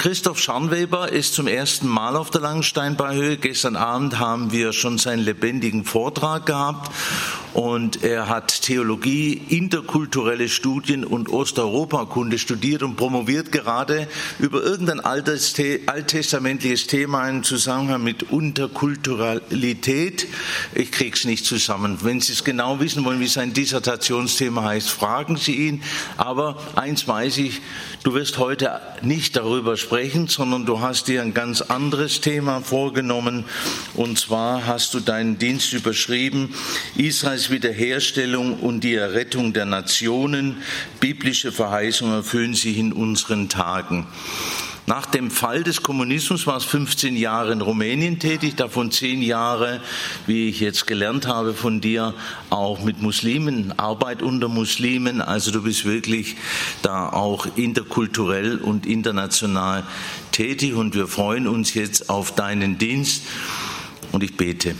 Christoph Scharnweber ist zum ersten Mal auf der Langensteinbachhöhe. Gestern Abend haben wir schon seinen lebendigen Vortrag gehabt und er hat Theologie, interkulturelle Studien und Osteuropakunde studiert und promoviert gerade über irgendein alttestamentliches Thema im Zusammenhang mit Interkulturalität. Ich krieg's nicht zusammen. Wenn Sie es genau wissen wollen, wie sein Dissertationsthema heißt, fragen Sie ihn. Aber eins weiß ich, du wirst heute nicht darüber sprechen, sondern du hast dir ein ganz anderes Thema vorgenommen. Und zwar hast du deinen Dienst überschrieben: Israels Wiederherstellung und die Errettung der Nationen. Biblische Verheißungen erfüllen sich in unseren Tagen. Nach dem Fall des Kommunismus war es 15 Jahre in Rumänien tätig, davon 10 Jahre, wie ich jetzt gelernt habe von dir, auch mit Muslimen, Arbeit unter Muslimen. Also du bist wirklich da auch interkulturell und international tätig und wir freuen uns jetzt auf deinen Dienst und ich bete.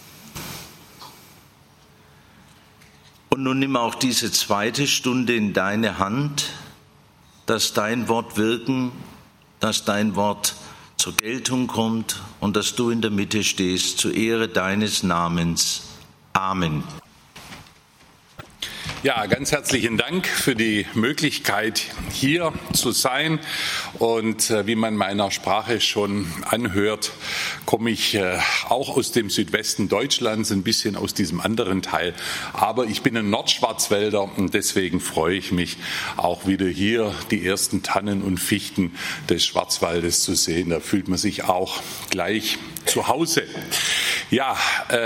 Und nun nimm auch diese zweite Stunde in deine Hand, dass dein Wort wirken, dass dein Wort zur Geltung kommt und dass du in der Mitte stehst, zur Ehre deines Namens. Amen. Ja, ganz herzlichen Dank für die Möglichkeit, hier zu sein. Und wie man meiner Sprache schon anhört, komme ich auch aus dem Südwesten Deutschlands, ein bisschen aus diesem anderen Teil. Aber ich bin ein Nordschwarzwälder und deswegen freue ich mich, auch wieder hier die ersten Tannen und Fichten des Schwarzwaldes zu sehen. Da fühlt man sich auch gleich zu Hause. Ja,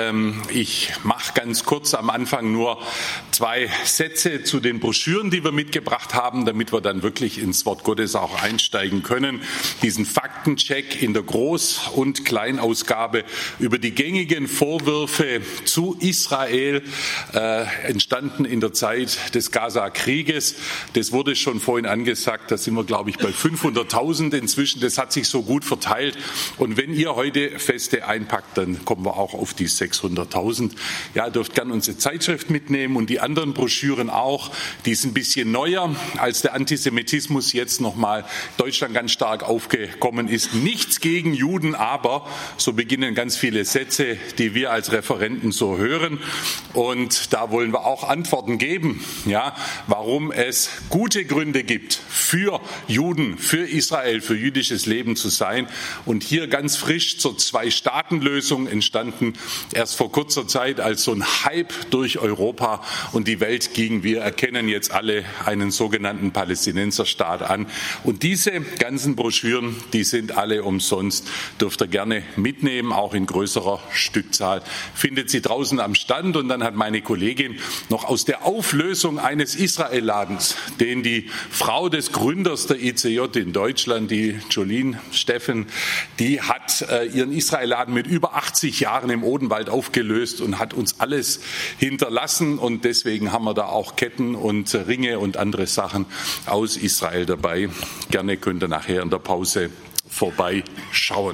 ich mache ganz kurz am Anfang nur 2 Sätze zu den Broschüren, die wir mitgebracht haben, damit wir dann wirklich ins Wort Gottes auch einsteigen können. Diesen Faktencheck in der Groß- und Kleinausgabe über die gängigen Vorwürfe zu Israel, entstanden in der Zeit des Gaza-Krieges. Das wurde schon vorhin angesagt, da sind wir, glaube ich, bei 500.000 inzwischen. Das hat sich so gut verteilt. Und wenn ihr heute Feste einpackt, dann kommen wir auch auf die 600.000. Ja, ihr dürft gerne unsere Zeitschrift mitnehmen und die anderen Broschüren auch. Die ist ein bisschen neuer, als der Antisemitismus jetzt nochmal Deutschland ganz stark aufgekommen ist. Nichts gegen Juden, aber so beginnen ganz viele Sätze, die wir als Referenten so hören. Und da wollen wir auch Antworten geben, ja, warum es gute Gründe gibt, für Juden, für Israel, für jüdisches Leben zu sein. Und hier ganz frisch zur Zwei-Staaten-Lösung entstanden, erst vor kurzer Zeit als so ein Hype durch Europa und die Welt ging. Wir erkennen jetzt alle einen sogenannten Palästinenserstaat an. Und diese ganzen Broschüren, die sind alle umsonst, dürft ihr gerne mitnehmen, auch in größerer Stückzahl. Findet sie draußen am Stand. Und dann hat meine Kollegin noch aus der Auflösung eines Israel-Ladens, den die Frau des Gründers der ICJ in Deutschland, die Jolene Steffen, die hat ihren Israel-Laden mit über 80 Jahren im Odenwald aufgelöst und hat uns alles hinterlassen. Und deswegen haben wir da auch Ketten und Ringe und andere Sachen aus Israel dabei. Gerne könnt ihr nachher in der Pause vorbeischauen.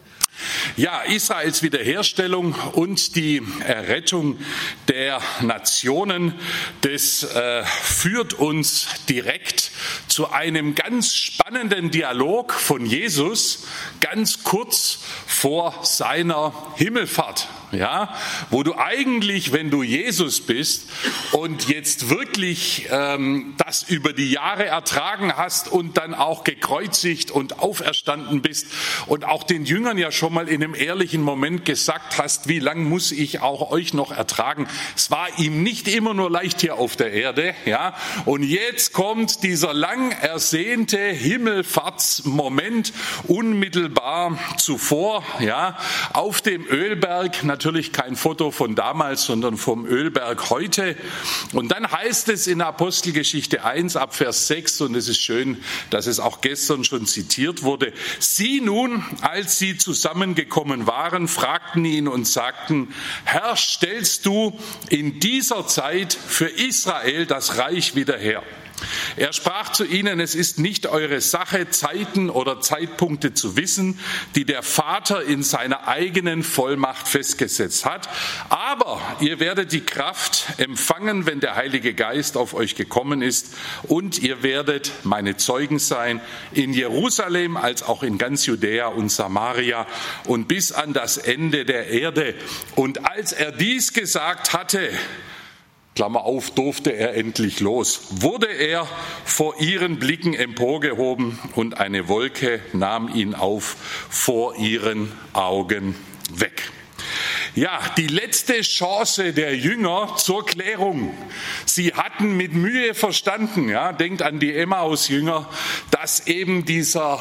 Ja, Israels Wiederherstellung und die Errettung der Nationen, das führt uns direkt zu einem ganz spannenden Dialog von Jesus, ganz kurz vor seiner Himmelfahrt. Ja, wo du eigentlich, wenn du Jesus bist und jetzt wirklich das über die Jahre ertragen hast und dann auch gekreuzigt und auferstanden bist und auch den Jüngern ja schon mal in einem ehrlichen Moment gesagt hast, wie lang muss ich auch euch noch ertragen? Es war ihm nicht immer nur leicht hier auf der Erde, ja. Und jetzt kommt dieser lang ersehnte Himmelfahrtsmoment unmittelbar zuvor, ja, auf dem Ölberg. Natürlich kein Foto von damals, sondern vom Ölberg heute. Und dann heißt es in Apostelgeschichte 1 ab Vers 6, und es ist schön, dass es auch gestern schon zitiert wurde: Sie nun, als sie zusammengekommen waren, fragten ihn und sagten: Herr, stellst du in dieser Zeit für Israel das Reich wieder her? Er sprach zu ihnen: Es ist nicht eure Sache, Zeiten oder Zeitpunkte zu wissen, die der Vater in seiner eigenen Vollmacht festgesetzt hat. Aber ihr werdet die Kraft empfangen, wenn der Heilige Geist auf euch gekommen ist. Und ihr werdet meine Zeugen sein in Jerusalem, als auch in ganz Judäa und Samaria und bis an das Ende der Erde. Und als er dies gesagt hatte, Klammer auf, durfte er endlich los, wurde er vor ihren Blicken emporgehoben und eine Wolke nahm ihn auf vor ihren Augen weg. Ja, die letzte Chance der Jünger zur Klärung. Sie hatten mit Mühe verstanden, ja, denkt an die Emmaus-Jünger, dass eben dieser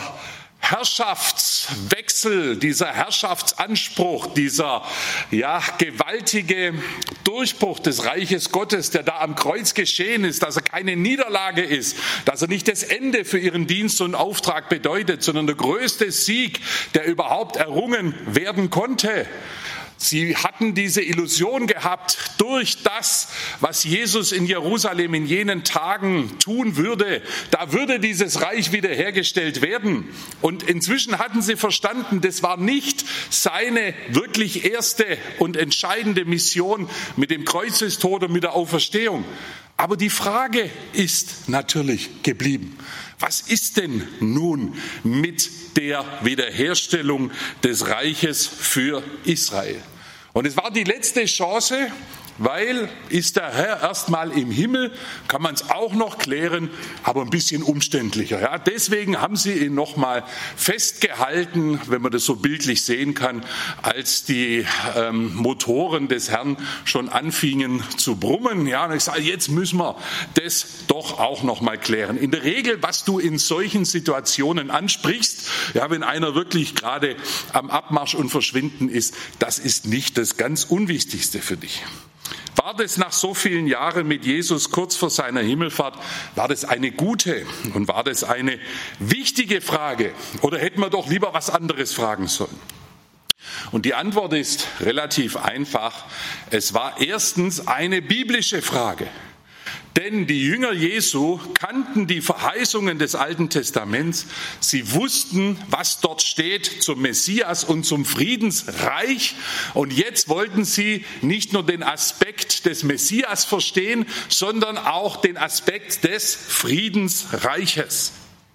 Herrschaftswechsel, dieser Herrschaftsanspruch, dieser gewaltige Durchbruch des Reiches Gottes, der da am Kreuz geschehen ist, dass er keine Niederlage ist, dass er nicht das Ende für ihren Dienst und Auftrag bedeutet, sondern der größte Sieg, der überhaupt errungen werden konnte. Sie hatten diese Illusion gehabt, durch das, was Jesus in Jerusalem in jenen Tagen tun würde, da würde dieses Reich wiederhergestellt werden. Und inzwischen hatten sie verstanden, das war nicht seine wirklich erste und entscheidende Mission mit dem Kreuzestod und mit der Auferstehung. Aber die Frage ist natürlich geblieben: Was ist denn nun mit der Wiederherstellung des Reiches für Israel? Und es war die letzte Chance, weil ist der Herr erstmal im Himmel, kann man es auch noch klären, aber ein bisschen umständlicher. Ja, deswegen haben sie ihn nochmal festgehalten, wenn man das so bildlich sehen kann, als die Motoren des Herrn schon anfingen zu brummen. Ja, und ich sage, jetzt müssen wir das doch auch nochmal klären. In der Regel, was du in solchen Situationen ansprichst, ja, wenn einer wirklich gerade am Abmarsch und Verschwinden ist, das ist nicht das ganz Unwichtigste für dich. War das nach so vielen Jahren mit Jesus kurz vor seiner Himmelfahrt, war das eine gute und war das eine wichtige Frage? Oder hätten wir doch lieber was anderes fragen sollen? Und die Antwort ist relativ einfach. Es war erstens eine biblische Frage. Denn die Jünger Jesu kannten die Verheißungen des Alten Testaments. Sie wussten, was dort steht zum Messias und zum Friedensreich. Und jetzt wollten sie nicht nur den Aspekt des Messias verstehen, sondern auch den Aspekt des Friedensreiches.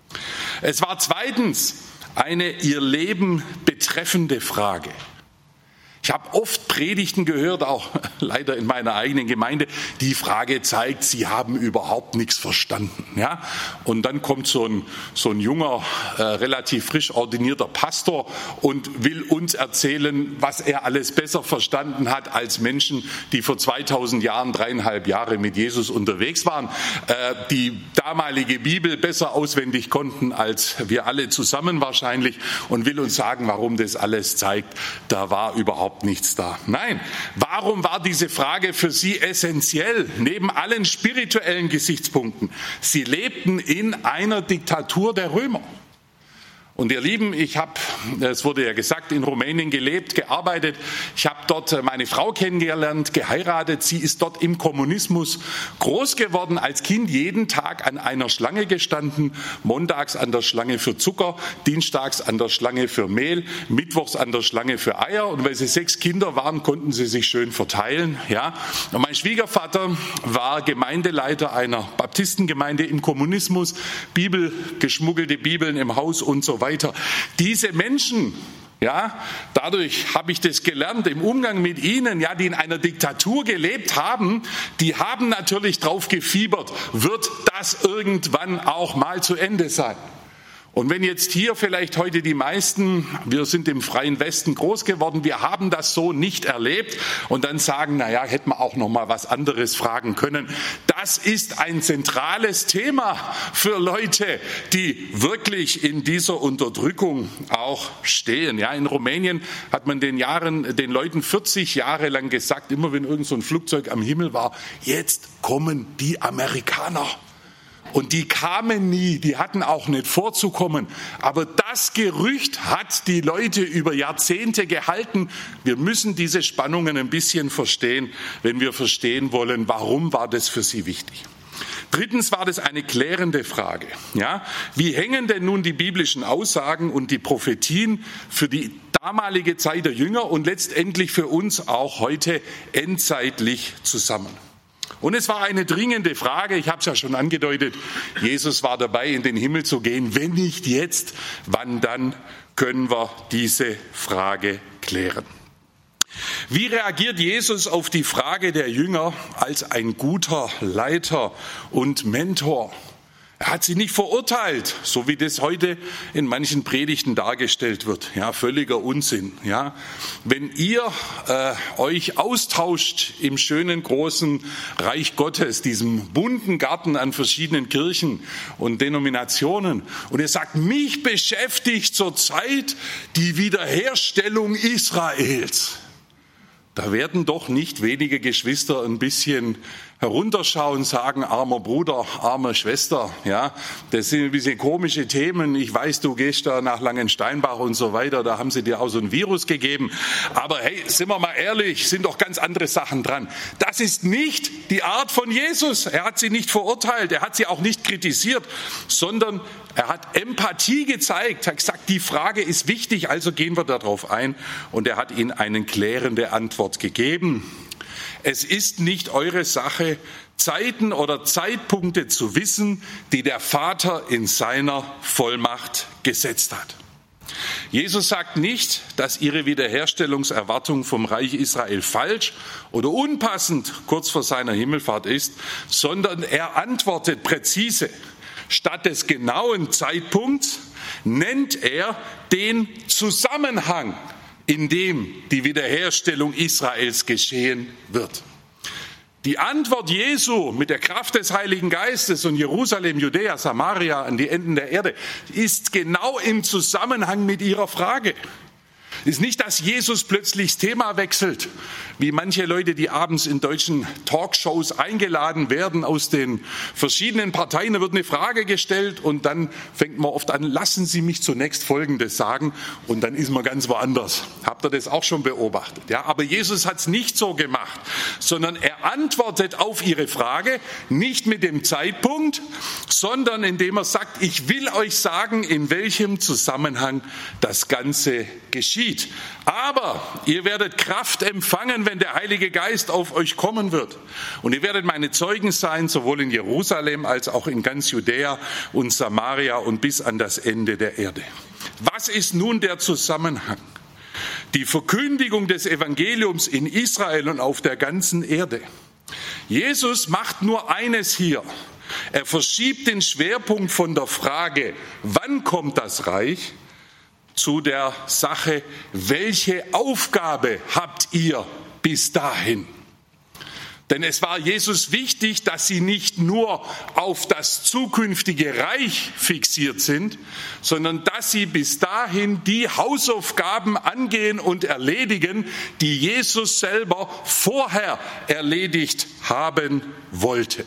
Es war zweitens eine ihr Leben betreffende Frage. Ich habe oft Predigten gehört, auch leider in meiner eigenen Gemeinde. Die Frage zeigt, sie haben überhaupt nichts verstanden. Ja? Und dann kommt so ein junger, relativ frisch ordinierter Pastor und will uns erzählen, was er alles besser verstanden hat als Menschen, die vor 2000 Jahren 3,5 Jahre mit Jesus unterwegs waren, die damalige Bibel besser auswendig konnten als wir alle zusammen wahrscheinlich, und will uns sagen, warum das alles zeigt, da war überhaupt nichts da. Nein, warum war diese Frage für sie essentiell, neben allen spirituellen Gesichtspunkten? Sie lebten in einer Diktatur der Römer. Und ihr Lieben, ich habe, es wurde ja gesagt, in Rumänien gelebt, gearbeitet. Ich habe dort meine Frau kennengelernt, geheiratet. Sie ist dort im Kommunismus groß geworden, als Kind jeden Tag an einer Schlange gestanden, montags an der Schlange für Zucker, dienstags an der Schlange für Mehl, mittwochs an der Schlange für Eier. Und weil sie 6 Kinder waren, konnten sie sich schön verteilen. Ja. Und mein Schwiegervater war Gemeindeleiter einer Baptistengemeinde im Kommunismus, geschmuggelte Bibeln im Haus und so weiter. Diese Menschen, ja, dadurch habe ich das gelernt im Umgang mit ihnen, ja, die in einer Diktatur gelebt haben, die haben natürlich drauf gefiebert, wird das irgendwann auch mal zu Ende sein. Und wenn jetzt hier vielleicht heute die meisten, wir sind im Freien Westen groß geworden, wir haben das so nicht erlebt und dann sagen, naja, hätten wir auch noch mal was anderes fragen können. Das ist ein zentrales Thema für Leute, die wirklich in dieser Unterdrückung auch stehen. Ja, in Rumänien hat man den Leuten 40 Jahre lang gesagt, immer wenn irgend so ein Flugzeug am Himmel war, jetzt kommen die Amerikaner. Und die kamen nie, die hatten auch nicht vorzukommen. Aber das Gerücht hat die Leute über Jahrzehnte gehalten. Wir müssen diese Spannungen ein bisschen verstehen, wenn wir verstehen wollen, warum war das für sie wichtig. Drittens war das eine klärende Frage. Ja? Wie hängen denn nun die biblischen Aussagen und die Prophetien für die damalige Zeit der Jünger und letztendlich für uns auch heute endzeitlich zusammen? Und es war eine dringende Frage, ich habe es ja schon angedeutet, Jesus war dabei, in den Himmel zu gehen. Wenn nicht jetzt, wann dann können wir diese Frage klären? Wie reagiert Jesus auf die Frage der Jünger als ein guter Leiter und Mentor? Er hat sie nicht verurteilt, so wie das heute in manchen Predigten dargestellt wird. Ja, völliger Unsinn. Ja, wenn ihr euch austauscht im schönen großen Reich Gottes, diesem bunten Garten an verschiedenen Kirchen und Denominationen, und ihr sagt, mich beschäftigt zurzeit die Wiederherstellung Israels. Da werden doch nicht wenige Geschwister ein bisschen herunterschauen, sagen, armer Bruder, arme Schwester, ja, das sind ein bisschen komische Themen. Ich weiß, du gehst da nach Langensteinbach und so weiter, da haben sie dir auch so ein Virus gegeben. Aber hey, sind wir mal ehrlich, sind doch ganz andere Sachen dran. Das ist nicht die Art von Jesus. Er hat sie nicht verurteilt, er hat sie auch nicht kritisiert, sondern er hat Empathie gezeigt, hat gesagt, die Frage ist wichtig, also gehen wir darauf ein. Und er hat ihnen eine klärende Antwort gegeben. Es ist nicht eure Sache, Zeiten oder Zeitpunkte zu wissen, die der Vater in seiner Vollmacht gesetzt hat. Jesus sagt nicht, dass ihre Wiederherstellungserwartung vom Reich Israel falsch oder unpassend kurz vor seiner Himmelfahrt ist, sondern er antwortet präzise. Statt des genauen Zeitpunkts nennt er den Zusammenhang, in dem die Wiederherstellung Israels geschehen wird. Die Antwort Jesu mit der Kraft des Heiligen Geistes und Jerusalem, Judäa, Samaria an die Enden der Erde ist genau im Zusammenhang mit ihrer Frage. Es ist nicht, dass Jesus plötzlich das Thema wechselt, wie manche Leute, die abends in deutschen Talkshows eingeladen werden aus den verschiedenen Parteien. Da wird eine Frage gestellt und dann fängt man oft an, lassen Sie mich zunächst Folgendes sagen, und dann ist man ganz woanders. Habt ihr das auch schon beobachtet? Ja, aber Jesus hat es nicht so gemacht, sondern er antwortet auf ihre Frage nicht mit dem Zeitpunkt, sondern indem er sagt, ich will euch sagen, in welchem Zusammenhang das Ganze geschieht. Aber ihr werdet Kraft empfangen, wenn der Heilige Geist auf euch kommen wird. Und ihr werdet meine Zeugen sein, sowohl in Jerusalem als auch in ganz Judäa und Samaria und bis an das Ende der Erde. Was ist nun der Zusammenhang? Die Verkündigung des Evangeliums in Israel und auf der ganzen Erde. Jesus macht nur eines hier. Er verschiebt den Schwerpunkt von der Frage, wann kommt das Reich, zu der Sache, welche Aufgabe habt ihr bis dahin? Denn es war Jesus wichtig, dass sie nicht nur auf das zukünftige Reich fixiert sind, sondern dass sie bis dahin die Hausaufgaben angehen und erledigen, die Jesus selber vorher erledigt haben wollte.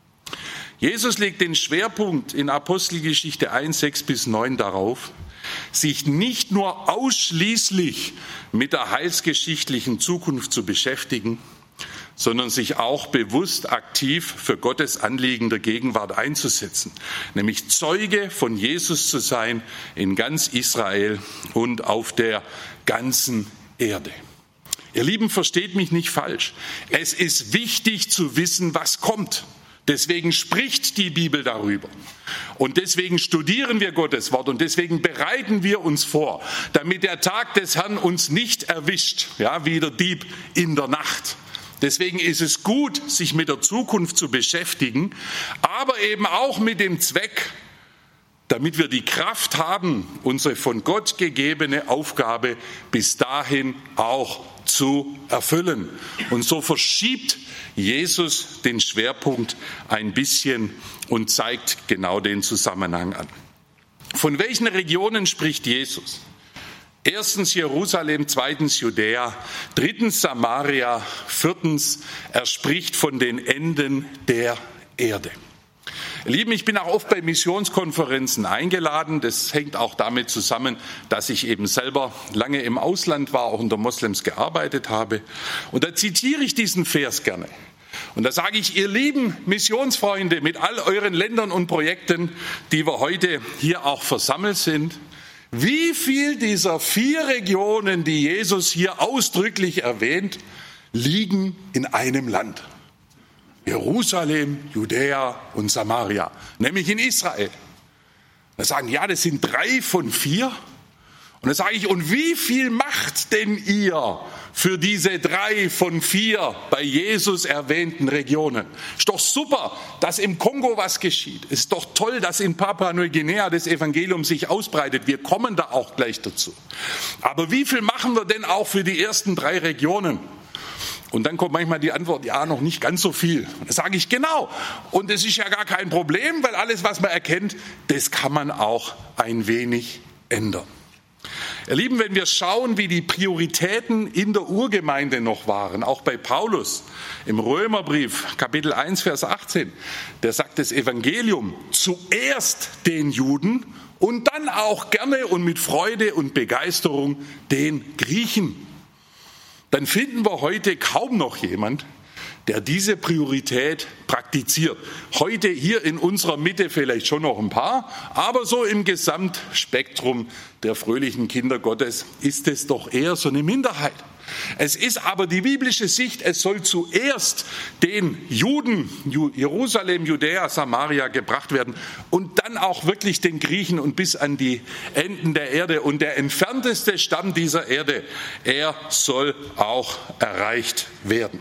Jesus legt den Schwerpunkt in Apostelgeschichte 1, 6 bis 9 darauf, sich nicht nur ausschließlich mit der heilsgeschichtlichen Zukunft zu beschäftigen, sondern sich auch bewusst aktiv für Gottes Anliegen der Gegenwart einzusetzen, nämlich Zeuge von Jesus zu sein in ganz Israel und auf der ganzen Erde. Ihr Lieben, versteht mich nicht falsch. Es ist wichtig zu wissen, was kommt. Deswegen spricht die Bibel darüber. Und deswegen studieren wir Gottes Wort und deswegen bereiten wir uns vor, damit der Tag des Herrn uns nicht erwischt, ja, wie der Dieb in der Nacht. Deswegen ist es gut, sich mit der Zukunft zu beschäftigen, aber eben auch mit dem Zweck, damit wir die Kraft haben, unsere von Gott gegebene Aufgabe bis dahin auch zu erfüllen. Und so verschiebt Jesus den Schwerpunkt ein bisschen und zeigt genau den Zusammenhang an. Von welchen Regionen spricht Jesus? Erstens Jerusalem, zweitens Judäa, drittens Samaria, viertens, er spricht von den Enden der Erde. Ihr Lieben, ich bin auch oft bei Missionskonferenzen eingeladen. Das hängt auch damit zusammen, dass ich eben selber lange im Ausland war, auch unter Moslems gearbeitet habe. Und da zitiere ich diesen Vers gerne. Und da sage ich, ihr lieben Missionsfreunde mit all euren Ländern und Projekten, die wir heute hier auch versammelt sind, wie viel dieser 4 Regionen, die Jesus hier ausdrücklich erwähnt, liegen in einem Land? Jerusalem, Judäa und Samaria, nämlich in Israel. Da sagen, ja, das sind 3 von 4. Und dann sage ich, und wie viel macht denn ihr für diese 3 von 4 bei Jesus erwähnten Regionen? Ist doch super, dass im Kongo was geschieht. Ist doch toll, dass in Papua-Neuguinea das Evangelium sich ausbreitet. Wir kommen da auch gleich dazu. Aber wie viel machen wir denn auch für die ersten 3 Regionen? Und dann kommt manchmal die Antwort, ja, noch nicht ganz so viel. Und da sage ich, genau. Und es ist ja gar kein Problem, weil alles, was man erkennt, das kann man auch ein wenig ändern. Ihr Lieben, wenn wir schauen, wie die Prioritäten in der Urgemeinde noch waren, auch bei Paulus im Römerbrief, Kapitel 1, Vers 18, der sagt das Evangelium zuerst den Juden und dann auch gerne und mit Freude und Begeisterung den Griechen. Dann finden wir heute kaum noch jemand, der diese Priorität praktiziert. Heute hier in unserer Mitte vielleicht schon noch ein paar, aber so im Gesamtspektrum der fröhlichen Kinder Gottes ist es doch eher so eine Minderheit. Es ist aber die biblische Sicht, es soll zuerst den Juden, Jerusalem, Judäa, Samaria gebracht werden und dann auch wirklich den Griechen und bis an die Enden der Erde. Und der entfernteste Stamm dieser Erde, er soll auch erreicht werden.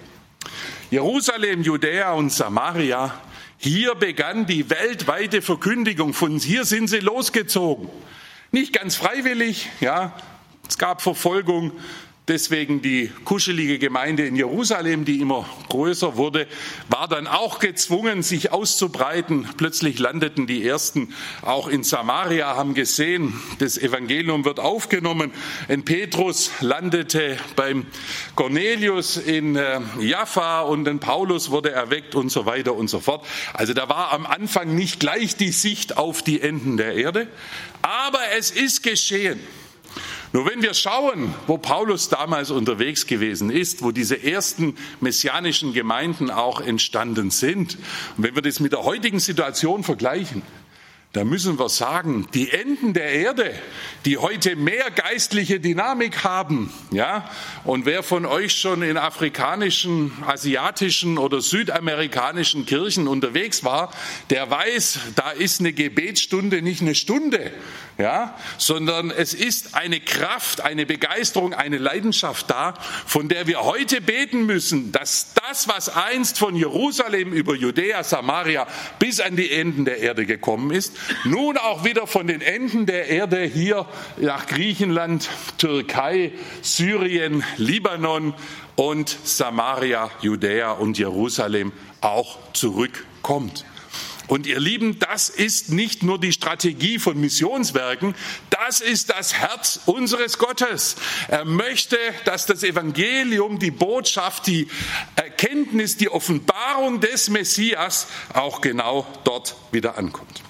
Jerusalem, Judäa und Samaria, hier begann die weltweite Verkündigung. Von hier sind sie losgezogen. Nicht ganz freiwillig, ja, es gab Verfolgung. Deswegen die kuschelige Gemeinde in Jerusalem, die immer größer wurde, war dann auch gezwungen, sich auszubreiten. Plötzlich landeten die Ersten auch in Samaria, haben gesehen, das Evangelium wird aufgenommen. Ein Petrus landete beim Cornelius in Jaffa und ein Paulus wurde erweckt und so weiter und so fort. Also da war am Anfang nicht gleich die Sicht auf die Enden der Erde, aber es ist geschehen. Nur wenn wir schauen, wo Paulus damals unterwegs gewesen ist, wo diese ersten messianischen Gemeinden auch entstanden sind, und wenn wir das mit der heutigen Situation vergleichen, da müssen wir sagen, die Enden der Erde, die heute mehr geistliche Dynamik haben, ja, und wer von euch schon in afrikanischen, asiatischen oder südamerikanischen Kirchen unterwegs war, der weiß, da ist eine Gebetsstunde nicht eine Stunde, ja, sondern es ist eine Kraft, eine Begeisterung, eine Leidenschaft da, von der wir heute beten müssen, dass das, was einst von Jerusalem über Judäa, Samaria bis an die Enden der Erde gekommen ist, nun auch wieder von den Enden der Erde hier nach Griechenland, Türkei, Syrien, Libanon und Samaria, Judäa und Jerusalem auch zurückkommt. Und ihr Lieben, das ist nicht nur die Strategie von Missionswerken, das ist das Herz unseres Gottes. Er möchte, dass das Evangelium, die Botschaft, die Erkenntnis, die Offenbarung des Messias auch genau dort wieder ankommt.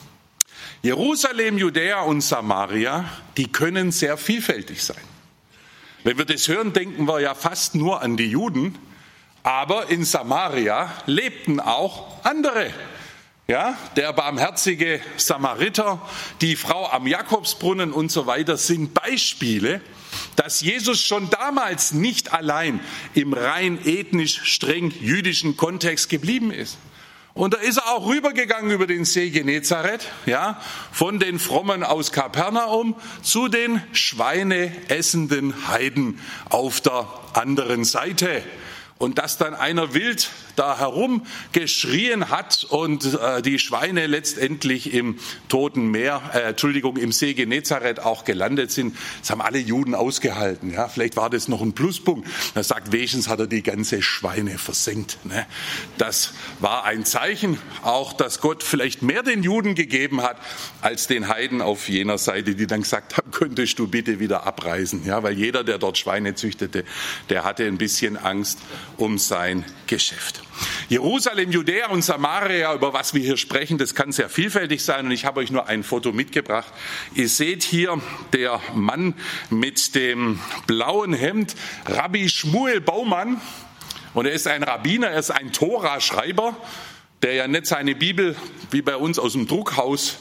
Jerusalem, Judäa und Samaria, die können sehr vielfältig sein. Wenn wir das hören, denken wir ja fast nur an die Juden, aber in Samaria lebten auch andere. Ja, der barmherzige Samariter, die Frau am Jakobsbrunnen und so weiter sind Beispiele, dass Jesus schon damals nicht allein im rein ethnisch streng jüdischen Kontext geblieben ist. Und da ist er auch rübergegangen über den See Genezareth, ja, von den Frommen aus Kapernaum zu den schweineessenden Heiden auf der anderen Seite. Und dass dann einer wild da herum geschrien hat und die Schweine letztendlich im Toten Meer, im See Genezareth auch gelandet sind, das haben alle Juden ausgehalten. Ja, vielleicht war das noch ein Pluspunkt. Er sagt, wenigstens hat er die ganze Schweine versenkt. Ne? Das war ein Zeichen, auch dass Gott vielleicht mehr den Juden gegeben hat, als den Heiden auf jener Seite, die dann gesagt haben, könntest du bitte wieder abreisen. Ja, weil jeder, der dort Schweine züchtete, der hatte ein bisschen Angst um sein Geschäft. Jerusalem, Judäa und Samaria, über was wir hier sprechen, das kann sehr vielfältig sein und ich habe euch nur ein Foto mitgebracht. Ihr seht hier der Mann mit dem blauen Hemd, Rabbi Shmuel Baumann, Und er ist ein Rabbiner, er ist ein Tora-Schreiber, der ja nicht seine Bibel wie bei uns aus dem Druckhaus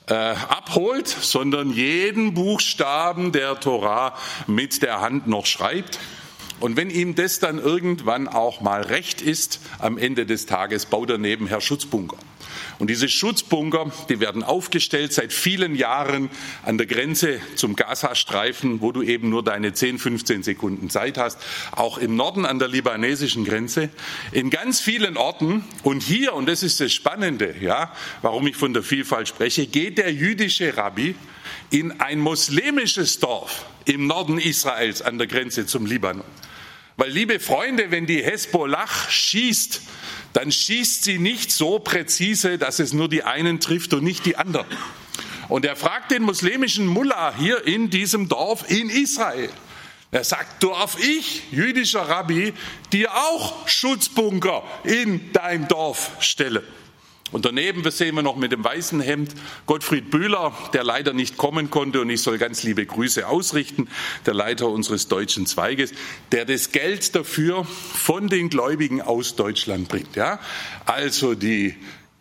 abholt, sondern jeden Buchstaben der Tora mit der Hand noch schreibt. Und wenn ihm das dann irgendwann auch mal recht ist, am Ende des Tages baut er nebenher Schutzbunker. Und diese Schutzbunker, die werden aufgestellt seit vielen Jahren an der Grenze zum Gazastreifen, wo du eben nur deine 10, 15 Sekunden Zeit hast. Auch im Norden an der libanesischen Grenze, in ganz vielen Orten. Und hier, und das ist das Spannende, ja, warum ich von der Vielfalt spreche, geht der jüdische Rabbi in ein muslimisches Dorf im Norden Israels an der Grenze zum Libanon. Weil, liebe Freunde, wenn die Hezbollah schießt, dann schießt sie nicht so präzise, dass es nur die einen trifft und nicht die anderen. Und er fragt den muslimischen Mullah hier in diesem Dorf in Israel. Er sagt, darf ich, jüdischer Rabbi, dir auch Schutzbunker in dein Dorf stellen? Und daneben sehen wir noch mit dem weißen Hemd Gottfried Bühler, der leider nicht kommen konnte, und ich soll ganz liebe Grüße ausrichten, der Leiter unseres deutschen Zweiges, der das Geld dafür von den Gläubigen aus Deutschland bringt. Ja? Also die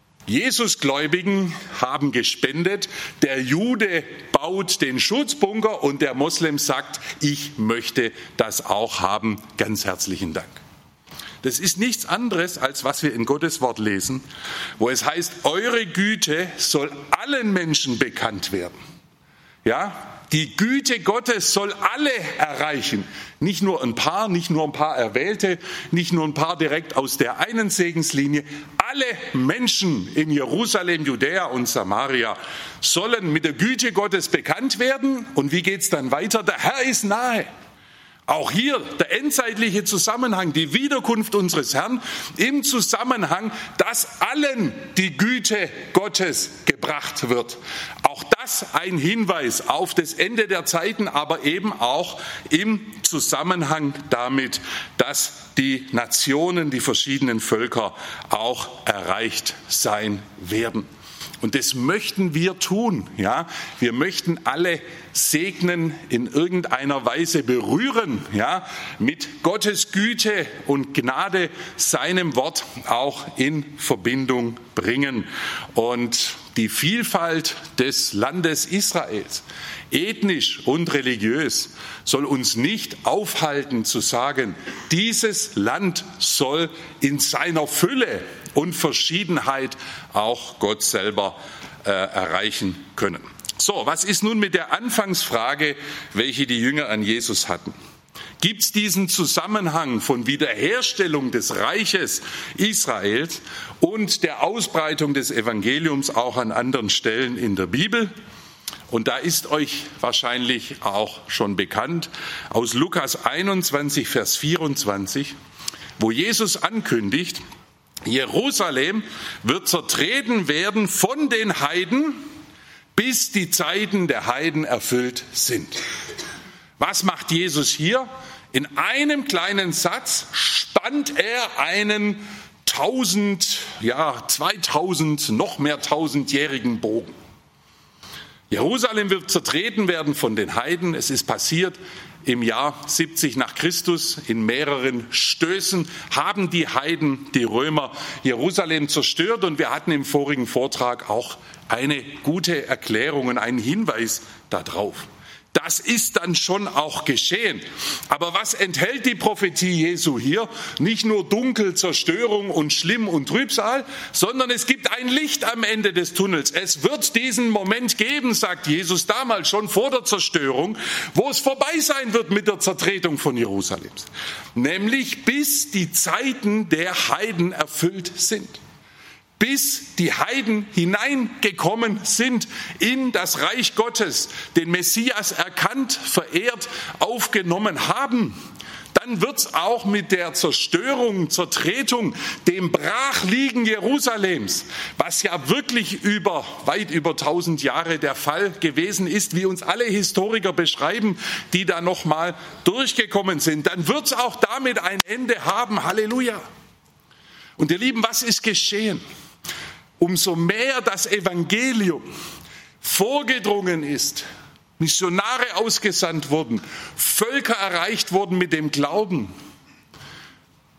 Jesusgläubigen haben gespendet, der Jude baut den Schutzbunker und der Moslem sagt, ich möchte das auch haben. Ganz herzlichen Dank. Das ist nichts anderes, als was wir in Gottes Wort lesen, wo es heißt, eure Güte soll allen Menschen bekannt werden. Ja, die Güte Gottes soll alle erreichen. Nicht nur ein paar Erwählte, nicht nur ein paar direkt aus der einen Segenslinie. Alle Menschen in Jerusalem, Judäa und Samaria sollen mit der Güte Gottes bekannt werden. Und wie geht's dann weiter? Der Herr ist nahe. Auch hier der endzeitliche Zusammenhang, die Wiederkunft unseres Herrn im Zusammenhang, dass allen die Güte Gottes gebracht wird. Auch das ein Hinweis auf das Ende der Zeiten, aber eben auch im Zusammenhang damit, dass die Nationen, die verschiedenen Völker auch erreicht sein werden. Und das möchten wir tun, ja. Wir möchten alle segnen, in irgendeiner Weise berühren, ja, mit Gottes Güte und Gnade, seinem Wort auch in Verbindung bringen. Und die Vielfalt des Landes Israels, ethnisch und religiös, soll uns nicht aufhalten zu sagen, dieses Land soll in seiner Fülle und Verschiedenheit auch Gott selber erreichen können. So, was ist nun mit der Anfangsfrage, welche die Jünger an Jesus hatten? Gibt es diesen Zusammenhang von Wiederherstellung des Reiches Israels und der Ausbreitung des Evangeliums auch an anderen Stellen in der Bibel? Und da ist euch wahrscheinlich auch schon bekannt, aus Lukas 21, Vers 24, wo Jesus ankündigt, Jerusalem wird zertreten werden von den Heiden, bis die Zeiten der Heiden erfüllt sind. Was macht Jesus hier? In einem kleinen Satz spannt er einen 2000, noch mehr 1000-jährigen Bogen. Jerusalem wird zertreten werden von den Heiden. Es ist passiert im Jahr 70 nach Christus. In mehreren Stößen haben die Heiden, die Römer, Jerusalem zerstört. Und wir hatten im vorigen Vortrag auch eine gute Erklärung und einen Hinweis darauf. Das ist dann schon auch geschehen. Aber was enthält die Prophetie Jesu hier? Nicht nur Dunkel, Zerstörung und Schlimm und Trübsal, sondern es gibt ein Licht am Ende des Tunnels. Es wird diesen Moment geben, sagt Jesus damals schon vor der Zerstörung, wo es vorbei sein wird mit der Zertretung von Jerusalem. Nämlich bis die Zeiten der Heiden erfüllt sind. Bis die Heiden hineingekommen sind in das Reich Gottes, den Messias erkannt, verehrt, aufgenommen haben, dann wird's auch mit der Zerstörung, Zertretung, dem Brachliegen Jerusalems, was ja wirklich weit über 1000 Jahre der Fall gewesen ist, wie uns alle Historiker beschreiben, die da nochmal durchgekommen sind, dann wird's auch damit ein Ende haben. Halleluja! Und ihr Lieben, was ist geschehen? Umso mehr das Evangelium vorgedrungen ist, Missionare ausgesandt wurden, Völker erreicht wurden mit dem Glauben,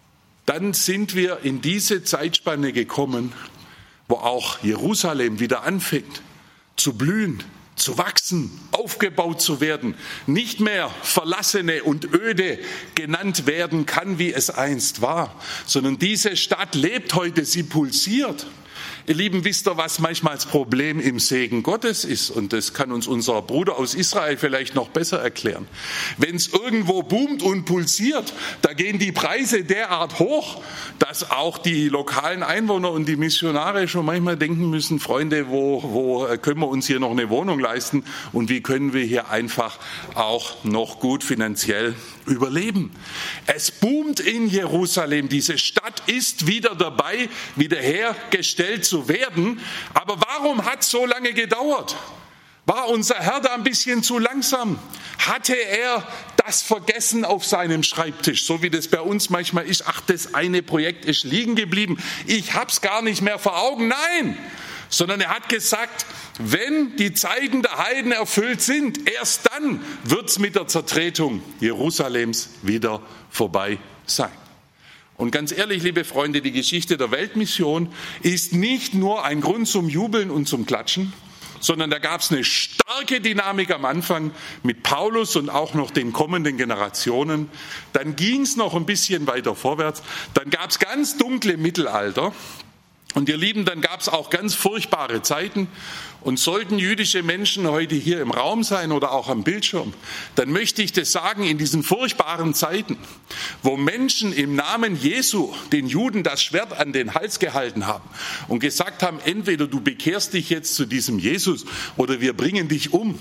dann sind wir in diese Zeitspanne gekommen, wo auch Jerusalem wieder anfängt zu blühen, zu wachsen, aufgebaut zu werden, nicht mehr verlassene und öde genannt werden kann, wie es einst war, sondern diese Stadt lebt heute, sie pulsiert. Ihr Lieben, wisst ihr, was manchmal das Problem im Segen Gottes ist? Und das kann uns unser Bruder aus Israel vielleicht noch besser erklären. Wenn es irgendwo boomt und pulsiert, da gehen die Preise derart hoch, dass auch die lokalen Einwohner und die Missionare schon manchmal denken müssen, Freunde, wo können wir uns hier noch eine Wohnung leisten und wie können wir hier einfach auch noch gut finanziell überleben. Es boomt in Jerusalem, diese Stadt ist wieder dabei, wiederhergestellt zu werden. Aber warum hat es so lange gedauert? War unser Herr da ein bisschen zu langsam? Hatte er das vergessen auf seinem Schreibtisch, so wie das bei uns manchmal ist? Ach, das eine Projekt ist liegen geblieben, ich hab's gar nicht mehr vor Augen. Nein, sondern er hat gesagt, wenn die Zeiten der Heiden erfüllt sind, erst dann wird's mit der Zertretung Jerusalems wieder vorbei sein. Und ganz ehrlich, liebe Freunde, die Geschichte der Weltmission ist nicht nur ein Grund zum Jubeln und zum Klatschen, sondern da gab es eine starke Dynamik am Anfang mit Paulus und auch noch den kommenden Generationen. Dann ging es noch ein bisschen weiter vorwärts. Dann gab es ganz dunkle Mittelalter. Und ihr Lieben, dann gab es auch ganz furchtbare Zeiten. Und sollten jüdische Menschen heute hier im Raum sein oder auch am Bildschirm, dann möchte ich das sagen, in diesen furchtbaren Zeiten, wo Menschen im Namen Jesu den Juden das Schwert an den Hals gehalten haben und gesagt haben, entweder du bekehrst dich jetzt zu diesem Jesus oder wir bringen dich um.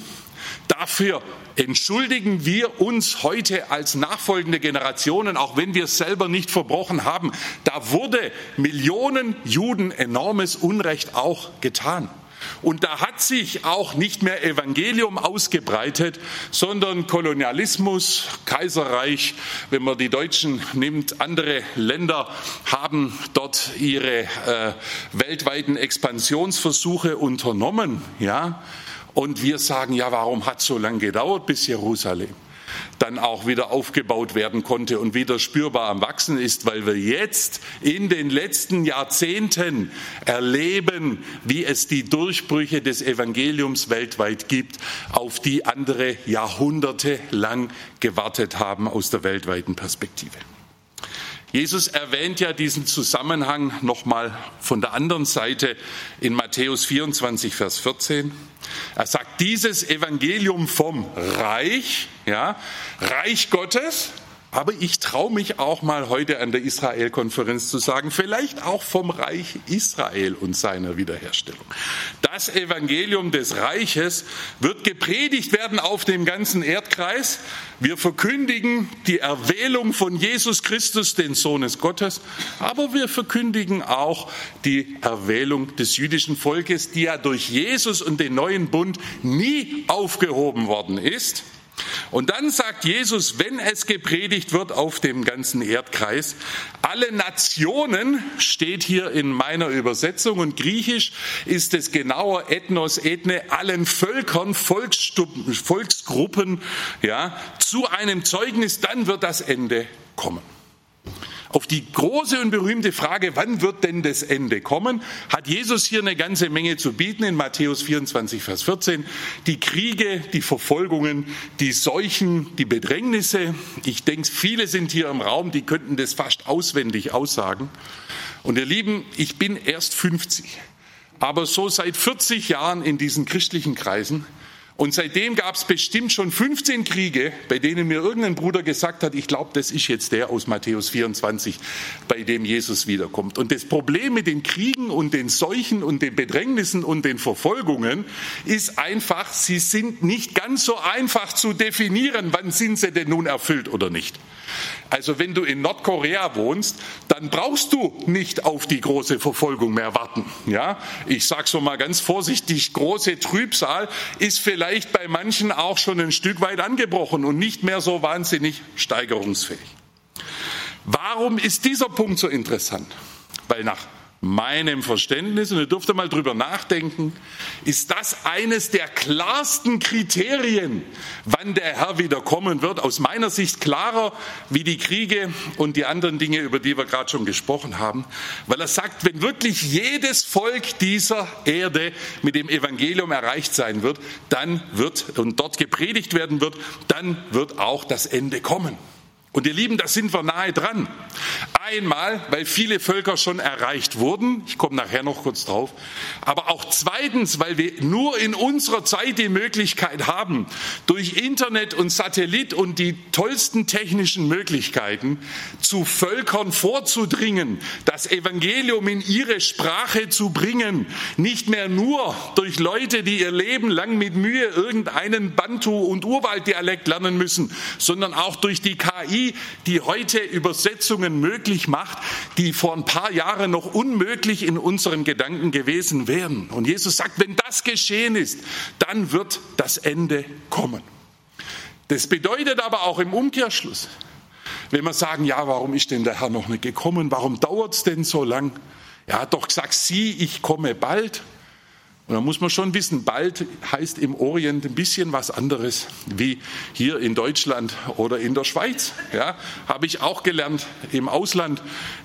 Dafür entschuldigen wir uns heute als nachfolgende Generationen, auch wenn wir es selber nicht verbrochen haben. Da wurde Millionen Juden enormes Unrecht auch getan. Und da hat sich auch nicht mehr Evangelium ausgebreitet, sondern Kolonialismus, Kaiserreich, wenn man die Deutschen nimmt, andere Länder haben dort ihre weltweiten Expansionsversuche unternommen, ja. Und wir sagen, ja, warum hat es so lange gedauert, bis Jerusalem dann auch wieder aufgebaut werden konnte und wieder spürbar am Wachsen ist, weil wir jetzt in den letzten Jahrzehnten erleben, wie es die Durchbrüche des Evangeliums weltweit gibt, auf die andere Jahrhunderte lang gewartet haben aus der weltweiten Perspektive. Jesus erwähnt ja diesen Zusammenhang nochmal von der anderen Seite in Matthäus 24, Vers 14. Er sagt, dieses Evangelium vom Reich, ja, Reich Gottes, aber ich traue mich auch mal heute an der Israel-Konferenz zu sagen, vielleicht auch vom Reich Israel und seiner Wiederherstellung. Das Evangelium des Reiches wird gepredigt werden auf dem ganzen Erdkreis. Wir verkündigen die Erwählung von Jesus Christus, den Sohnes Gottes, aber wir verkündigen auch die Erwählung des jüdischen Volkes, die ja durch Jesus und den neuen Bund nie aufgehoben worden ist. Und dann sagt Jesus, wenn es gepredigt wird auf dem ganzen Erdkreis, alle Nationen, steht hier in meiner Übersetzung, und griechisch ist es genauer Ethnos, Ethne, allen Völkern, Volksgruppen, ja, zu einem Zeugnis, dann wird das Ende kommen. Auf die große und berühmte Frage, wann wird denn das Ende kommen, hat Jesus hier eine ganze Menge zu bieten in Matthäus 24, Vers 14. Die Kriege, die Verfolgungen, die Seuchen, die Bedrängnisse. Ich denke, viele sind hier im Raum, die könnten das fast auswendig aussagen. Und ihr Lieben, ich bin erst 50, aber so seit 40 Jahren in diesen christlichen Kreisen. Und seitdem gab es bestimmt schon 15 Kriege, bei denen mir irgendein Bruder gesagt hat, ich glaube, das ist jetzt der aus Matthäus 24, bei dem Jesus wiederkommt. Und das Problem mit den Kriegen und den Seuchen und den Bedrängnissen und den Verfolgungen ist einfach, sie sind nicht ganz so einfach zu definieren, wann sind sie denn nun erfüllt oder nicht. Also wenn du in Nordkorea wohnst, dann brauchst du nicht auf die große Verfolgung mehr warten. Ja? Ich sage so mal ganz vorsichtig, große Trübsal ist vielleicht bei manchen auch schon ein Stück weit angebrochen und nicht mehr so wahnsinnig steigerungsfähig. Warum ist dieser Punkt so interessant? Weil nach meinem Verständnis, und ihr dürft mal drüber nachdenken, ist das eines der klarsten Kriterien, wann der Herr wieder kommen wird. Aus meiner Sicht klarer wie die Kriege und die anderen Dinge, über die wir gerade schon gesprochen haben. Weil er sagt, wenn wirklich jedes Volk dieser Erde mit dem Evangelium erreicht sein wird, dann wird und dort gepredigt werden wird, dann wird auch das Ende kommen. Und ihr Lieben, da sind wir nahe dran. Einmal, weil viele Völker schon erreicht wurden, ich komme nachher noch kurz drauf, aber auch zweitens, weil wir nur in unserer Zeit die Möglichkeit haben, durch Internet und Satellit und die tollsten technischen Möglichkeiten zu Völkern vorzudringen, das Evangelium in ihre Sprache zu bringen, nicht mehr nur durch Leute, die ihr Leben lang mit Mühe irgendeinen Bantu- und Urwalddialekt lernen müssen, sondern auch durch die KI, die heute Übersetzungen möglich macht, die vor ein paar Jahren noch unmöglich in unseren Gedanken gewesen wären. Und Jesus sagt, wenn das geschehen ist, dann wird das Ende kommen. Das bedeutet aber auch im Umkehrschluss, wenn wir sagen, ja, warum ist denn der Herr noch nicht gekommen? Warum dauert es denn so lang? Er hat doch gesagt, sieh, ich komme bald. Und da muss man schon wissen, bald heißt im Orient ein bisschen was anderes wie hier in Deutschland oder in der Schweiz. Ja, habe ich auch gelernt im Ausland.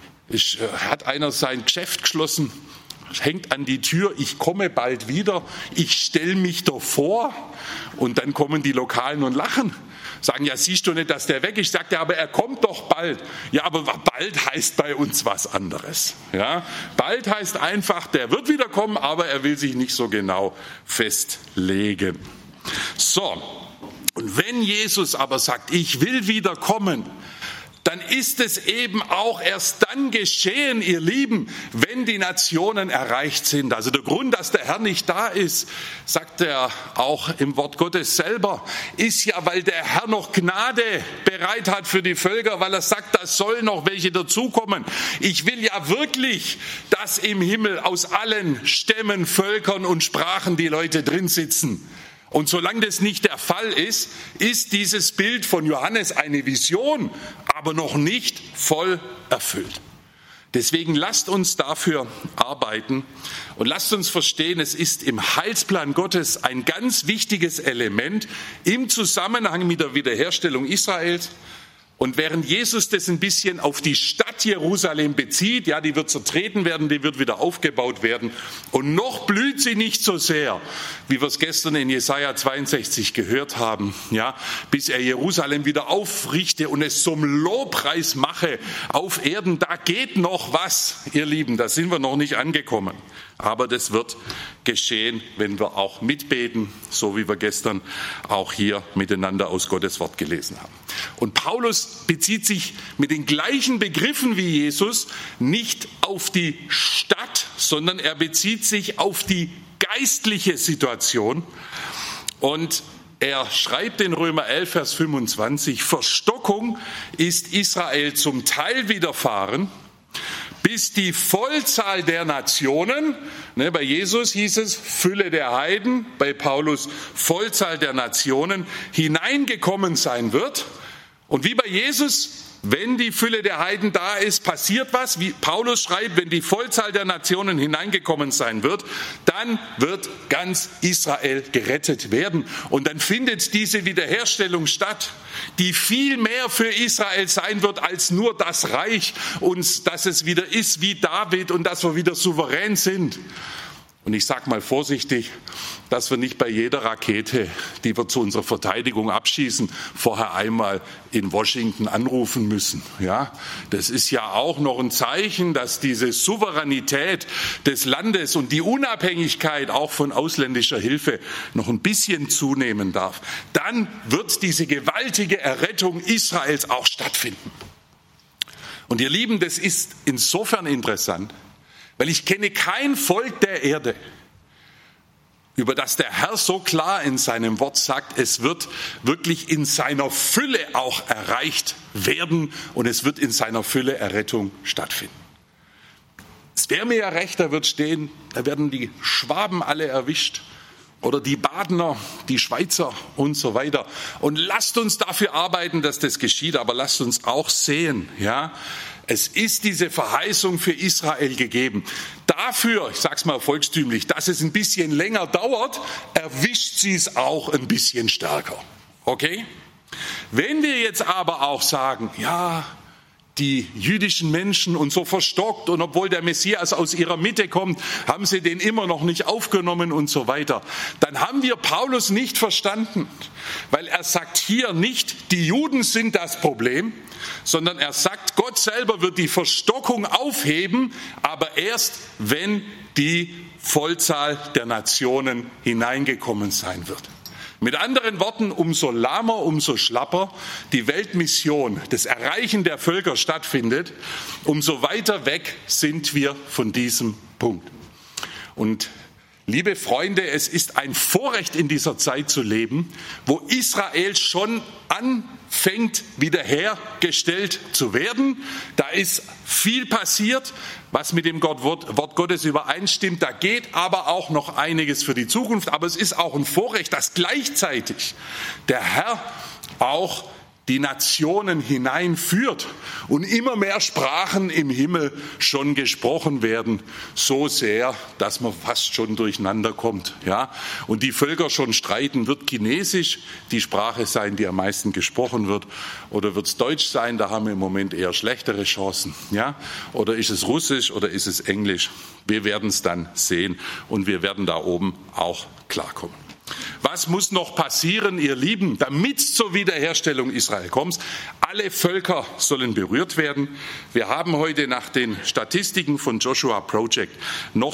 Hat einer sein Geschäft geschlossen, hängt an die Tür, ich komme bald wieder, ich stelle mich doch vor. Und dann kommen die Lokalen und lachen. Sagen, ja, siehst du nicht, dass der weg ist? Sagt er, aber er kommt doch bald. Ja, aber bald heißt bei uns was anderes. Ja, bald heißt einfach, der wird wieder kommen, aber er will sich nicht so genau festlegen. So, und wenn Jesus aber sagt, ich will wieder kommen, dann ist es eben auch erst dann geschehen, ihr Lieben, wenn die Nationen erreicht sind. Also der Grund, dass der Herr nicht da ist, sagt er auch im Wort Gottes selber, ist ja, weil der Herr noch Gnade bereit hat für die Völker, weil er sagt, da sollen noch welche dazukommen. Ich will ja wirklich, dass im Himmel aus allen Stämmen, Völkern und Sprachen die Leute drin sitzen. Und solange das nicht der Fall ist, ist dieses Bild von Johannes eine Vision, aber noch nicht voll erfüllt. Deswegen lasst uns dafür arbeiten und lasst uns verstehen, es ist im Heilsplan Gottes ein ganz wichtiges Element im Zusammenhang mit der Wiederherstellung Israels. Und während Jesus das ein bisschen auf die Stadt Jerusalem bezieht, ja, die wird zertreten werden, die wird wieder aufgebaut werden. Und noch blüht sie nicht so sehr, wie wir es gestern in Jesaja 62 gehört haben, ja, bis er Jerusalem wieder aufrichte und es zum Lobpreis mache auf Erden. Da geht noch was, ihr Lieben, da sind wir noch nicht angekommen. Aber das wird geschehen, wenn wir auch mitbeten, so wie wir gestern auch hier miteinander aus Gottes Wort gelesen haben. Und Paulus bezieht sich mit den gleichen Begriffen wie Jesus nicht auf die Stadt, sondern er bezieht sich auf die geistliche Situation. Und er schreibt in Römer 11, Vers 25, Verstockung ist Israel zum Teil widerfahren, bis die Vollzahl der Nationen, bei Jesus hieß es Fülle der Heiden, bei Paulus Vollzahl der Nationen, hineingekommen sein wird. Und wie bei Jesus, wenn die Fülle der Heiden da ist, passiert was. Wie Paulus schreibt, wenn die Vollzahl der Nationen hineingekommen sein wird, dann wird ganz Israel gerettet werden. Und dann findet diese Wiederherstellung statt, die viel mehr für Israel sein wird als nur das Reich und dass es wieder ist wie David und dass wir wieder souverän sind. Und ich sage mal vorsichtig, dass wir nicht bei jeder Rakete, die wir zu unserer Verteidigung abschießen, vorher einmal in Washington anrufen müssen. Ja, das ist ja auch noch ein Zeichen, dass diese Souveränität des Landes und die Unabhängigkeit auch von ausländischer Hilfe noch ein bisschen zunehmen darf. Dann wird diese gewaltige Errettung Israels auch stattfinden. Und ihr Lieben, das ist insofern interessant, weil ich kenne kein Volk der Erde, über das der Herr so klar in seinem Wort sagt, es wird wirklich in seiner Fülle auch erreicht werden und es wird in seiner Fülle Errettung stattfinden. Es wäre mir ja recht, da wird stehen, da werden die Schwaben alle erwischt oder die Badener, die Schweizer und so weiter. Und lasst uns dafür arbeiten, dass das geschieht, aber lasst uns auch sehen, ja, Es ist diese Verheißung für Israel gegeben. Dafür, ich sage es mal volkstümlich, dass es ein bisschen länger dauert, erwischt sie es auch ein bisschen stärker. Okay? Wenn wir jetzt aber auch sagen, ja, die jüdischen Menschen und so verstockt und obwohl der Messias aus ihrer Mitte kommt, haben sie den immer noch nicht aufgenommen und so weiter, dann haben wir Paulus nicht verstanden, weil er sagt hier nicht, die Juden sind das Problem, sondern er sagt, Gott selber wird die Verstockung aufheben, aber erst, wenn die Vollzahl der Nationen hineingekommen sein wird. Mit anderen Worten, umso lahmer, umso schlapper die Weltmission, das Erreichen der Völker stattfindet, umso weiter weg sind wir von diesem Punkt. Und liebe Freunde, es ist ein Vorrecht in dieser Zeit zu leben, wo Israel schon anfängt, wiederhergestellt zu werden. Da ist viel passiert, was mit dem Wort Gottes übereinstimmt. Da geht aber auch noch einiges für die Zukunft. Aber es ist auch ein Vorrecht, dass gleichzeitig der Herr auch die Nationen hineinführt und immer mehr Sprachen im Himmel schon gesprochen werden, so sehr, dass man fast schon durcheinander kommt. Ja? Und die Völker schon streiten, wird Chinesisch die Sprache sein, die am meisten gesprochen wird, oder wird es Deutsch sein, da haben wir im Moment eher schlechtere Chancen. Ja? Oder ist es Russisch oder ist es Englisch? Wir werden es dann sehen und wir werden da oben auch klarkommen. Was muss noch passieren, ihr Lieben, damit es zur Wiederherstellung Israel kommt? Alle Völker sollen berührt werden. Wir haben heute nach den Statistiken von Joshua Project noch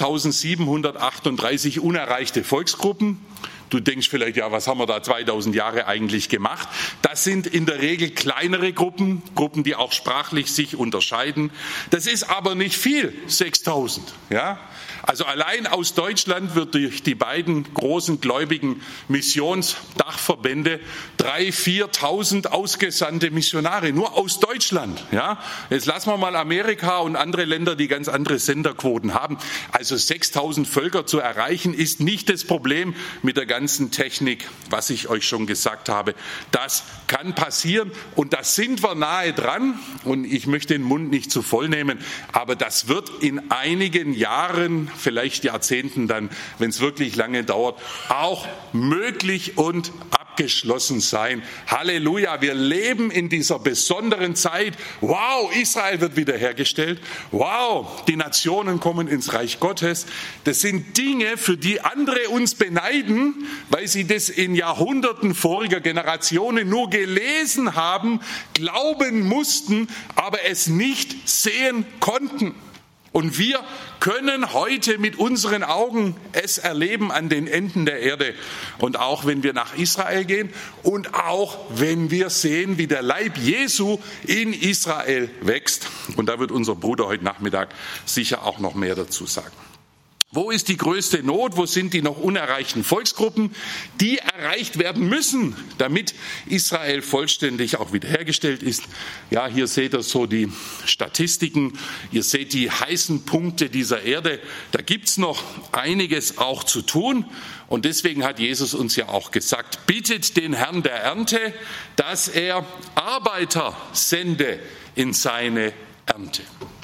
6.738 unerreichte Volksgruppen. Du denkst vielleicht, ja, was haben wir da 2000 Jahre eigentlich gemacht? Das sind in der Regel kleinere Gruppen, die auch sprachlich sich unterscheiden. Das ist aber nicht viel, 6.000, ja? Also allein aus Deutschland wird durch die beiden großen gläubigen Missionsdachverbände 3.000, 4.000 ausgesandte Missionare, nur aus Deutschland. Ja? Jetzt lassen wir mal Amerika und andere Länder, die ganz andere Senderquoten haben. Also 6.000 Völker zu erreichen, ist nicht das Problem mit der ganzen Technik, was ich euch schon gesagt habe. Das kann passieren und da sind wir nahe dran. Und ich möchte den Mund nicht zu voll nehmen, aber das wird in einigen Jahren, vielleicht Jahrzehnten dann, wenn es wirklich lange dauert, auch möglich und abgeschlossen sein. Halleluja, wir leben in dieser besonderen Zeit. Wow, Israel wird wiederhergestellt. Wow, die Nationen kommen ins Reich Gottes. Das sind Dinge, für die andere uns beneiden, weil sie das in Jahrhunderten voriger Generationen nur gelesen haben, glauben mussten, aber es nicht sehen konnten. Und wir können heute mit unseren Augen es erleben an den Enden der Erde. Und auch wenn wir nach Israel gehen und auch wenn wir sehen, wie der Leib Jesu in Israel wächst. Und da wird unser Bruder heute Nachmittag sicher auch noch mehr dazu sagen. Wo ist die größte Not? Wo sind die noch unerreichten Volksgruppen, die erreicht werden müssen, damit Israel vollständig auch wiederhergestellt ist? Ja, hier seht ihr so die Statistiken. Ihr seht die heißen Punkte dieser Erde. Da gibt's noch einiges auch zu tun. Und deswegen hat Jesus uns ja auch gesagt, bittet den Herrn der Ernte, dass er Arbeiter sende in seine Ernte.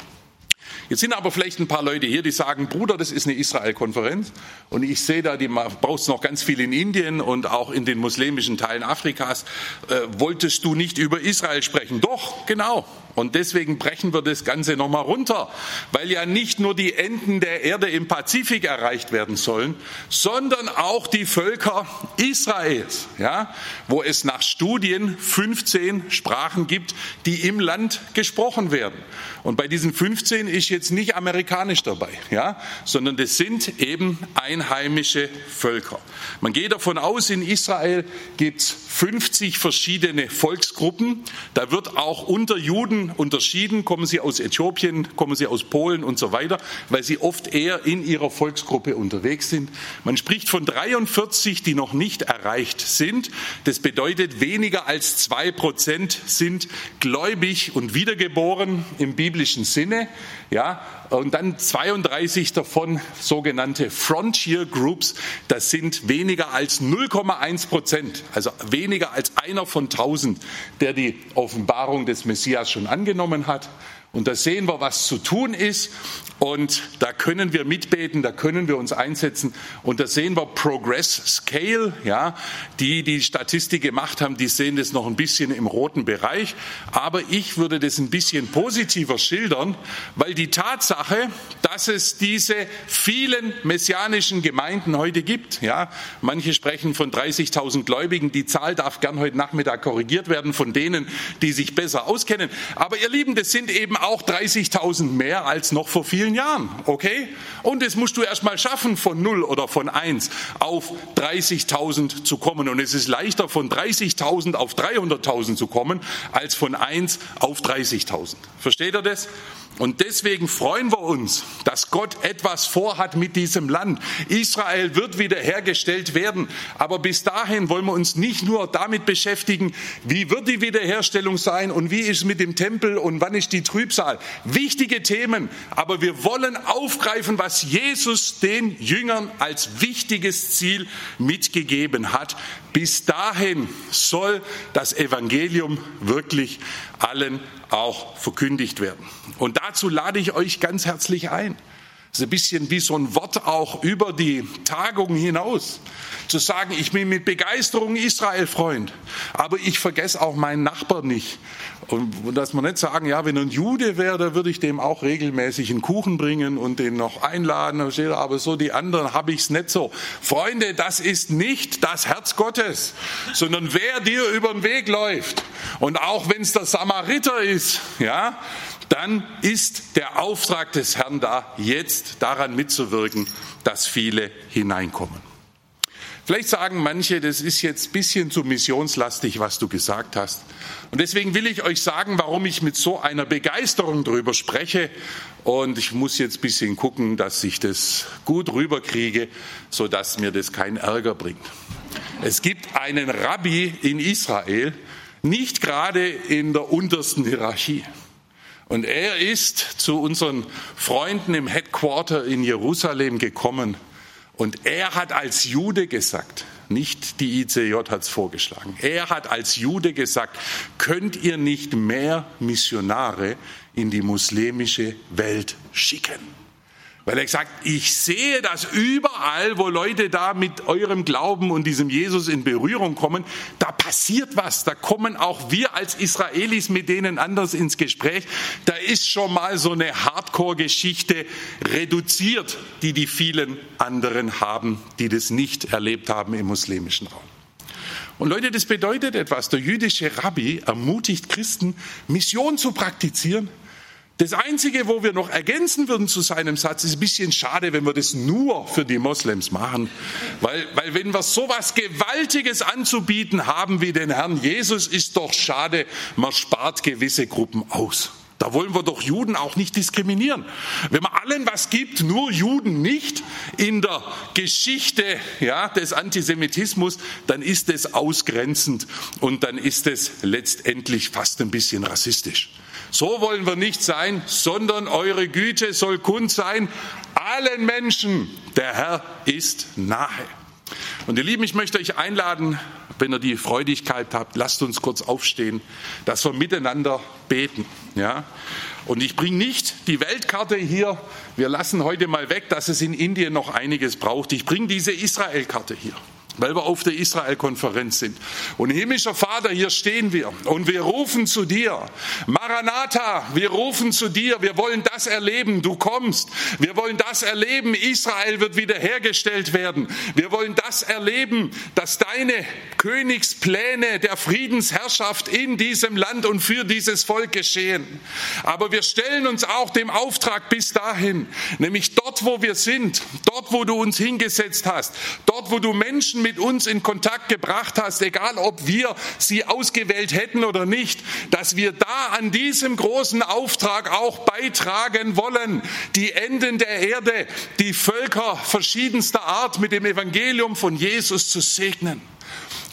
Jetzt sind aber vielleicht ein paar Leute hier, die sagen, Bruder, das ist eine Israel-Konferenz und ich sehe da, die brauchst noch ganz viel in Indien und auch in den muslimischen Teilen Afrikas. Wolltest du nicht über Israel sprechen? Doch, genau. Und deswegen brechen wir das Ganze nochmal runter, weil ja nicht nur die Enden der Erde im Pazifik erreicht werden sollen, sondern auch die Völker Israels, ja, wo es nach Studien 15 Sprachen gibt, die im Land gesprochen werden. Und bei diesen 15 ist jetzt nicht amerikanisch dabei, ja, sondern das sind eben einheimische Völker. Man geht davon aus, in Israel gibt es 50 verschiedene Volksgruppen. Da wird auch unter Juden unterschieden, kommen sie aus Äthiopien, kommen sie aus Polen und so weiter, weil sie oft eher in ihrer Volksgruppe unterwegs sind. Man spricht von 43, die noch nicht erreicht sind. Das bedeutet, weniger als 2% sind gläubig und wiedergeboren im biblischen Sinne. Ja, und dann 32 davon sogenannte Frontier Groups, das sind weniger als 0,1%, also weniger als einer von 1000, der die Offenbarung des Messias schon angenommen hat. Und da sehen wir, was zu tun ist. Und da können wir mitbeten, da können wir uns einsetzen. Und da sehen wir Progress Scale. Ja, die Statistik gemacht haben, die sehen das noch ein bisschen im roten Bereich. Aber ich würde das ein bisschen positiver schildern, weil die Tatsache, dass es diese vielen messianischen Gemeinden heute gibt. Ja, manche sprechen von 30.000 Gläubigen. Die Zahl darf gern heute Nachmittag korrigiert werden von denen, die sich besser auskennen. Aber ihr Lieben, das sind eben auch 30.000 mehr als noch vor vielen Jahren, okay? Und das musst du erst mal schaffen, von 0 oder von 1 auf 30.000 zu kommen. Und es ist leichter, von 30.000 auf 300.000 zu kommen, als von 1 auf 30.000. Versteht ihr das? Und deswegen freuen wir uns, dass Gott etwas vorhat mit diesem Land. Israel wird wiederhergestellt werden. Aber bis dahin wollen wir uns nicht nur damit beschäftigen, wie wird die Wiederherstellung sein und wie ist es mit dem Tempel und wann ist die Trübsal. Wichtige Themen, aber wir wollen aufgreifen, was Jesus den Jüngern als wichtiges Ziel mitgegeben hat. Bis dahin soll das Evangelium wirklich allen auch verkündigt werden. Und dazu lade ich euch ganz herzlich ein. Das ist ein bisschen wie so ein Wort auch über die Tagung hinaus. Zu sagen, ich bin mit Begeisterung Israel-Freund, aber ich vergesse auch meinen Nachbarn nicht. Und dass man nicht sagen, ja, wenn er ein Jude wäre, dann würde ich dem auch regelmäßig einen Kuchen bringen und den noch einladen. Aber so die anderen habe ich es nicht so. Freunde, das ist nicht das Herz Gottes, sondern wer dir über den Weg läuft. Und auch wenn es der Samariter ist, ja, dann ist der Auftrag des Herrn da, jetzt daran mitzuwirken, dass viele hineinkommen. Vielleicht sagen manche, das ist jetzt ein bisschen zu missionslastig, was du gesagt hast. Und deswegen will ich euch sagen, warum ich mit so einer Begeisterung drüber spreche. Und ich muss jetzt ein bisschen gucken, dass ich das gut rüberkriege, sodass mir das keinen Ärger bringt. Es gibt einen Rabbi in Israel, nicht gerade in der untersten Hierarchie. Und er ist zu unseren Freunden im Headquarter in Jerusalem gekommen. Und er hat als Jude gesagt, nicht die ICJ hat es vorgeschlagen, er hat als Jude gesagt, könnt ihr nicht mehr Missionare in die muslimische Welt schicken? Weil er sagt, ich sehe das überall, wo Leute da mit eurem Glauben und diesem Jesus in Berührung kommen, da passiert was. Da kommen auch wir als Israelis mit denen anders ins Gespräch. Da ist schon mal so eine Hardcore-Geschichte reduziert, die vielen anderen haben, die das nicht erlebt haben im muslimischen Raum. Und Leute, das bedeutet etwas. Der jüdische Rabbi ermutigt Christen, Mission zu praktizieren. Das Einzige, wo wir noch ergänzen würden zu seinem Satz, ist ein bisschen schade, wenn wir das nur für die Moslems machen. Weil wenn wir sowas Gewaltiges anzubieten haben wie den Herrn Jesus, ist doch schade, man spart gewisse Gruppen aus. Da wollen wir doch Juden auch nicht diskriminieren. Wenn man allen was gibt, nur Juden nicht in der Geschichte, ja, des Antisemitismus, dann ist es ausgrenzend und dann ist es letztendlich fast ein bisschen rassistisch. So wollen wir nicht sein, sondern eure Güte soll kund sein, allen Menschen, der Herr ist nahe. Und ihr Lieben, ich möchte euch einladen, wenn ihr die Freudigkeit habt, lasst uns kurz aufstehen, dass wir miteinander beten. Ja? Und ich bringe nicht die Weltkarte hier, wir lassen heute mal weg, dass es in Indien noch einiges braucht. Ich bringe diese Israel-Karte hier, weil wir auf der Israel-Konferenz sind. Und himmlischer Vater, hier stehen wir und wir rufen zu dir. Maranatha, wir rufen zu dir. Wir wollen das erleben, du kommst. Wir wollen das erleben, Israel wird wiederhergestellt werden. Wir wollen das erleben, dass deine Königspläne der Friedensherrschaft in diesem Land und für dieses Volk geschehen. Aber wir stellen uns auch dem Auftrag bis dahin, nämlich dort, wo wir sind, dort, wo du uns hingesetzt hast, dort, wo du Menschen mit uns in Kontakt gebracht hast, egal ob wir sie ausgewählt hätten oder nicht, dass wir da an diesem großen Auftrag auch beitragen wollen, die Enden der Erde, die Völker verschiedenster Art mit dem Evangelium von Jesus zu segnen.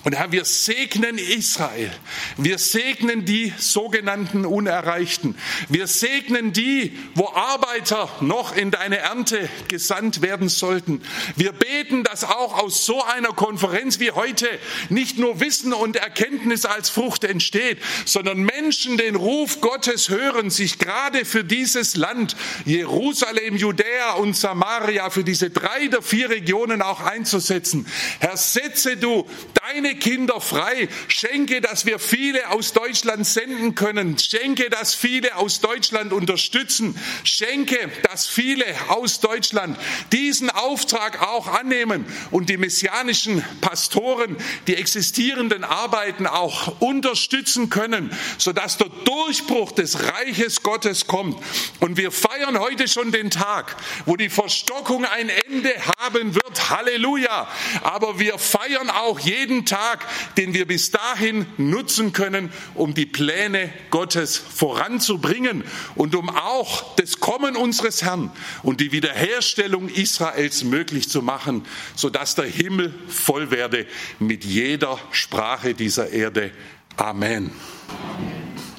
Und Herr, wir segnen Israel. Wir segnen die sogenannten Unerreichten. Wir segnen die, wo Arbeiter noch in deine Ernte gesandt werden sollten. Wir beten, dass auch aus so einer Konferenz wie heute nicht nur Wissen und Erkenntnis als Frucht entsteht, sondern Menschen den Ruf Gottes hören, sich gerade für dieses Land, Jerusalem, Judäa und Samaria, für diese 3 der 4 Regionen auch einzusetzen. Herr, setze du deine Kinder frei. Schenke, dass wir viele aus Deutschland senden können. Schenke, dass viele aus Deutschland unterstützen. Schenke, dass viele aus Deutschland diesen Auftrag auch annehmen und die messianischen Pastoren, die existierenden Arbeiten auch unterstützen können, sodass der Durchbruch des Reiches Gottes kommt. Und wir feiern heute schon den Tag, wo die Verstockung ein Ende haben wird. Halleluja! Aber wir feiern auch jeden Tag, den wir bis dahin nutzen können, um die Pläne Gottes voranzubringen und um auch das Kommen unseres Herrn und die Wiederherstellung Israels möglich zu machen, sodass der Himmel voll werde mit jeder Sprache dieser Erde. Amen.